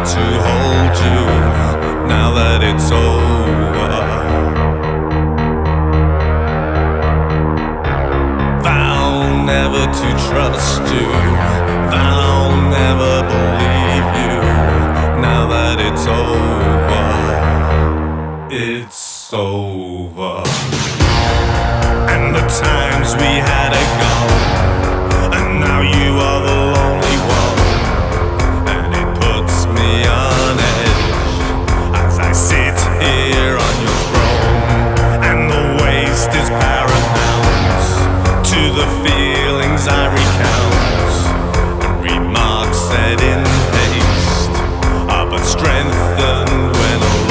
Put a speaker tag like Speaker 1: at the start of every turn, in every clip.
Speaker 1: to hold you now that it's over. Vow never to trust you, vow never believe you now that it's over. It's over. And the times we had are gone, and now you are the lonely one, and it puts me on edge as I sit here on your throne, and the waste is paramount to the feelings I recount, and remarks said in haste are but strengthened when alone.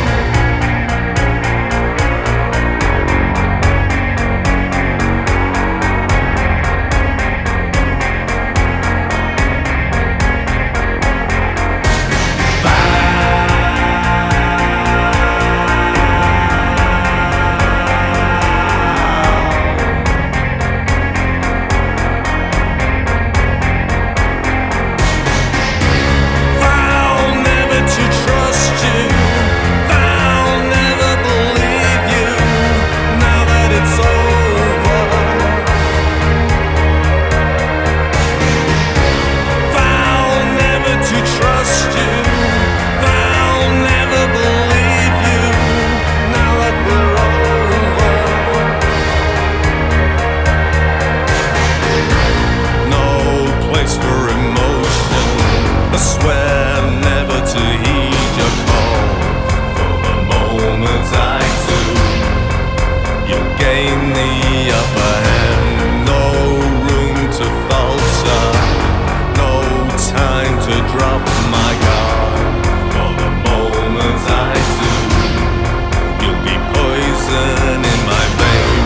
Speaker 1: I swear never to heed your call. For the moments I do, you gain the upper hand. No room to falter, no time to drop my guard. For the moments I do, you'll be poison in my veins.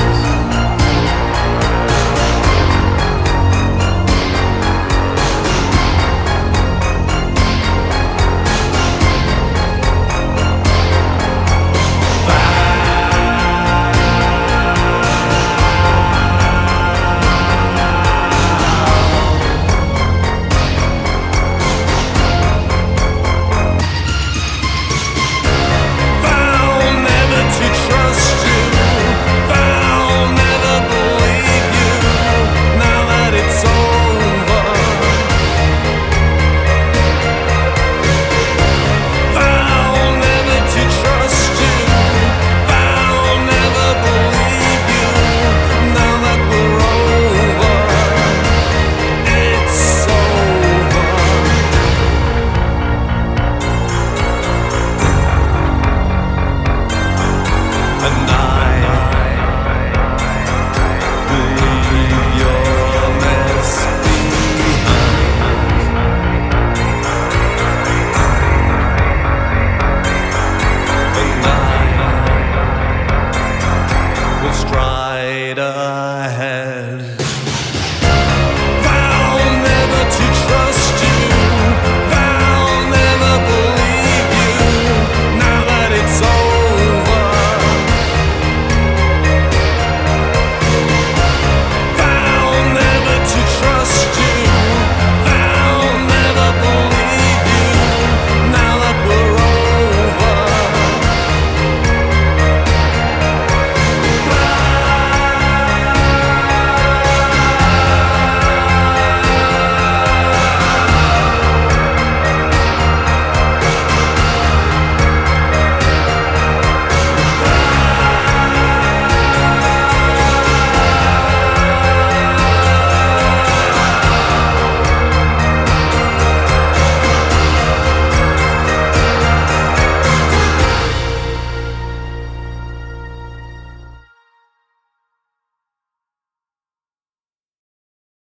Speaker 1: And I believe your mess behind. And I will stride ahead.